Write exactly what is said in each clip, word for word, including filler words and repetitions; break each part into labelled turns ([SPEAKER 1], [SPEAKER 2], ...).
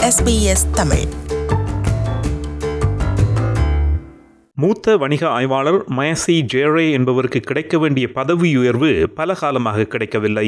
[SPEAKER 1] S B S Tamil.
[SPEAKER 2] மூத்த வணிக ஆய்வாளர் மயசி ஜேரே என்பவருக்கு கிடைக்க வேண்டிய பதவி உயர்வு பல காலமாக கிடைக்கவில்லை.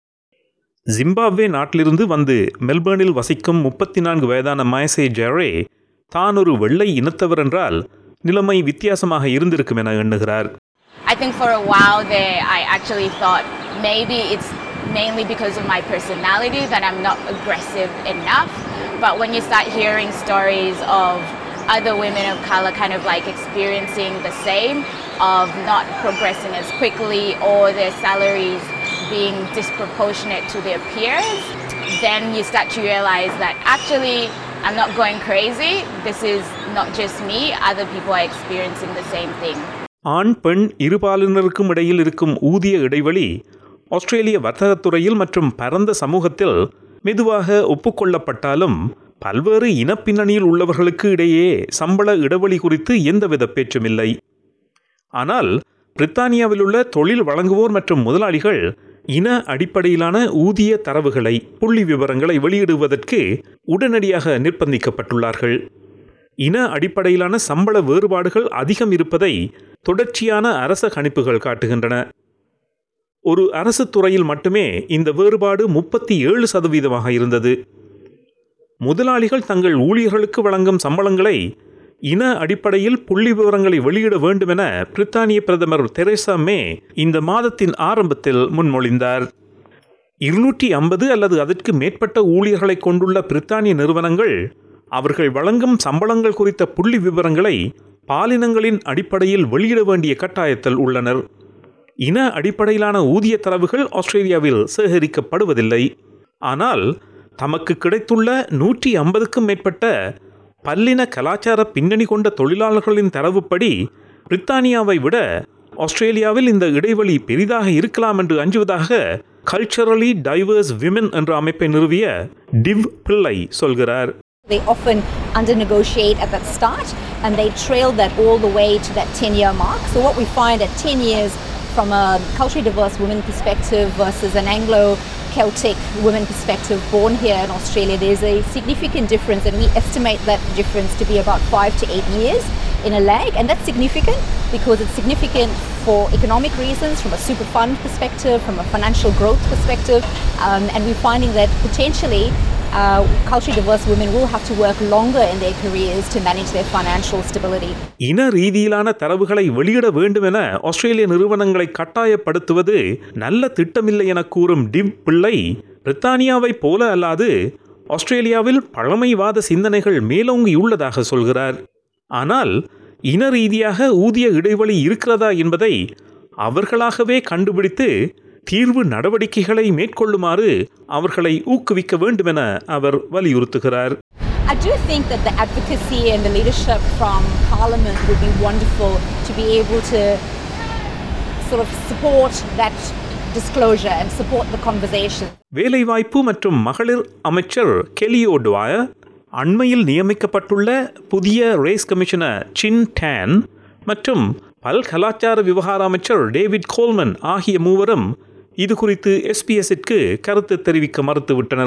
[SPEAKER 2] ஜிம்பாப்வே நாட்டிலிருந்து வந்து மெல்பர்னில் வசிக்கும் முப்பத்தி நான்கு வயதான மயசி ஜேரே தான் ஒரு வெள்ளை இனத்தவர் என்றால் நிலைமை வித்தியாசமாக இருந்திருக்கும் என எண்ணுகிறார்.
[SPEAKER 3] I think for a while there I actually thought maybe it's mainly because of my personality that I'm not aggressive enough, but when you start hearing stories of other women of color kind of like experiencing the same, of not progressing as quickly or their salaries being disproportionate to their peers, then you start to realize that actually I'm not going crazy. This is not just me, other people are experiencing the same thing.
[SPEAKER 2] ஆண் பெண் இருபாலினருக்கும் இடையில் இருக்கும் ஊதிய இடைவெளி ஆஸ்திரேலிய வர்த்தகத்துறையில் மற்றும் பரந்த சமூகத்தில் மெதுவாக ஒப்புக்கொள்ளப்பட்டாலும் பல்வேறு இனப்பின்னணியில் உள்ளவர்களுக்கு இடையே சம்பள இடைவெளி குறித்து எந்தவித பேச்சும் இல்லை. ஆனால் பிரித்தானியாவில் உள்ள தொழில் வழங்குவோர் மற்றும் முதலாளிகள் இன அடிப்படையிலான ஊதிய தரவுகளை புள்ளி விவரங்களை வெளியிடுவதற்கு உடனடியாக நிர்பந்திக்கப்பட்டுள்ளார்கள். இன அடிப்படையிலான சம்பள வேறுபாடுகள் அதிகம் இருப்பதை தொடர்ச்சியான அரச கணிப்புகள் காட்டுகின்றன. ஒரு அரசு துறையில் மட்டுமே இந்த வேறுபாடு முப்பத்தி ஏழு சதவீதமாக இருந்தது. முதலாளிகள் தங்கள் ஊழியர்களுக்கு வழங்கும் சம்பளங்களை இன அடிப்படையில் புள்ளி விவரங்களை வெளியிட வேண்டும் என பிரித்தானிய பிரதமர் தெரேசா மே இந்த மாதத்தின் ஆரம்பத்தில் முன்மொழிந்தார். இருநூற்றி ஐம்பது அல்லது அதற்கு மேற்பட்ட ஊழியர்களை கொண்டுள்ள பிரித்தானிய நிறுவனங்கள் அவர்கள் வழங்கும் சம்பளங்கள் குறித்த புள்ளி விவரங்களை பாலினங்களின் அடிப்படையில் வெளியிட வேண்டிய கட்டாயத்தில் உள்ளனர். இன அடிப்படையிலான ஊதிய தரவுகள் ஆஸ்திரேலியாவில் சேகரிக்கப்படுவதில்லை. ஆனால் தமக்கு கிடைத்துள்ள நூற்றி ஐம்பதுக்கும் மேற்பட்ட பல்லின கலாச்சார பின்னணி கொண்ட தொழிலாளர்களின் தரவுப்படி பிரித்தானியாவை விட ஆஸ்திரேலியாவில் இந்த இடைவெளி பெரிதாக இருக்கலாம் என்று அஞ்சுவதாக கல்ச்சரலி டைவர்ஸ் விமென் என்ற அமைப்பை நிறுவிய டிவ் பிள்ளை சொல்கிறார்.
[SPEAKER 4] They often under-negotiate at that start and they trail that all the way to that ten-year mark. So what we find at ten years from a culturally diverse women perspective versus an Anglo-Celtic women perspective born here in Australia, there's a significant difference, and we estimate that difference to be about five to eight years in a lag. And that's significant because it's significant for economic reasons, from a super fund perspective, from a financial growth perspective, um, and we're finding that potentially Uh, culturally diverse women will have to work longer in their careers to manage their financial stability.
[SPEAKER 2] இன ரீதியிலான தரவுகளை வெளியிட வேண்டும் என ஆஸ்திரேலிய நிறுவனங்களை கட்டாயப்படுத்துவது நல்ல திட்டமில்லை என கூறும் டிவ் பிள்ளை, பிரித்தானியாவை போல அல்லாது ஆஸ்திரேலியாவில் பழமைவாத சிந்தனைகள் மேலோங்கியுள்ளதாக சொல்கிறார். ஆனால் இன ரீதியாக ஊதிய இடைவெளி இருக்கிறதா என்பதை அவர்களாகவே கண்டுபிடித்து தீர்வு நடவடிக்கைகளை மேற்கொள்ளுமாறு அவர்களை ஊக்குவிக்க வேண்டும் என அவர் வலியுறுத்துகிறார்.
[SPEAKER 4] I do think that the advocacy and the leadership from Parliament would be wonderful to be able to sort of support that disclosure and support the conversation.
[SPEAKER 2] வேலைவாய்ப்பு மற்றும் மகளிர் அமைச்சர் கெலி ஓடுவாயர் அண்மையில் நியமிக்கப்பட்டுள்ள புதிய ரேஸ் கமிஷனர் சின் டான் மற்றும் பல் கலாச்சார விவகார அமைச்சர் டேவிட் கோல்மன் ஆகிய மூவரும் இது குறித்து எஸ்பிஎஸ்ஸிற்கு கருத்து தெரிவிக்க மறுத்துவிட்டனர்.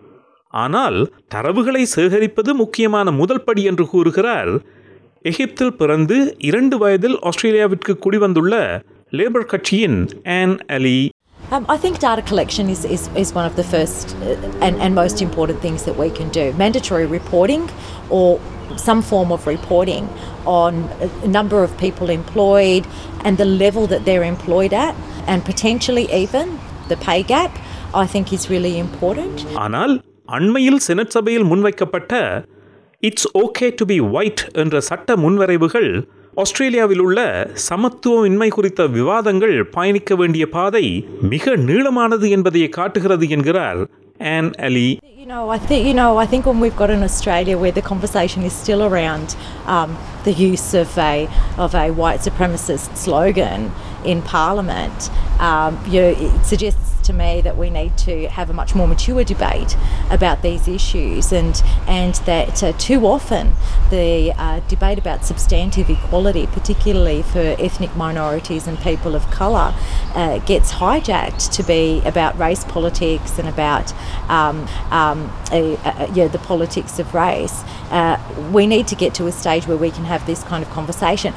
[SPEAKER 2] ஆனால் தரவுகளை சேகரிப்பது முக்கியமான முதல் படி என்று கூறுகிறார் எகிப்தில் பிறந்து இரண்டு வயதில் ஆஸ்திரேலியாவிற்கு குடிவந்துள்ள லேபர் கட்சியின் Anne Aly.
[SPEAKER 5] Um, I think data collection is, is, is one of the first and, and most important things that we can do. Mandatory reporting or some form of reporting on a number of people employed and the level that they're employed at, and potentially even the pay gap, I think is really important.
[SPEAKER 2] ஆனால் அண்மையில் senate சபையில் முன்வைக்கப்பட்ட it's okay to be white என்ற சட்ட முன்வரைவுகள் ஆஸ்திரேலியாவில் உள்ள சமத்துவமின்மை குறித்த விவாதங்கள் பயணிக்க வேண்டிய பாதை மிக நீளமானது என்பதை காட்டுகிறது என்கிறார் Anne Aly.
[SPEAKER 5] You know, I think you know, I think when we've got an Australia where the conversation is still around um, the use of a of a white supremacist slogan in Parliament, um, you know, it suggests to me that we need to have a much more mature debate about these issues, and and that uh, too often the uh, debate about substantive equality, particularly for ethnic minorities and people of colour, uh, gets hijacked to be about race politics and about um, um, uh, uh, yeah, the politics of race. Uh, we need to get to a stage where we can have this kind of conversation.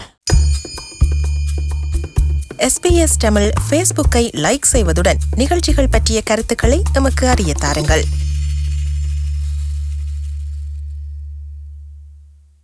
[SPEAKER 1] S B S Tamil ஃபேஸ்புக்கை like செய்வதுடன் நிகழ்ச்சிகள் பற்றிய கருத்துக்களை எமக்கு அறிய தாருங்கள்.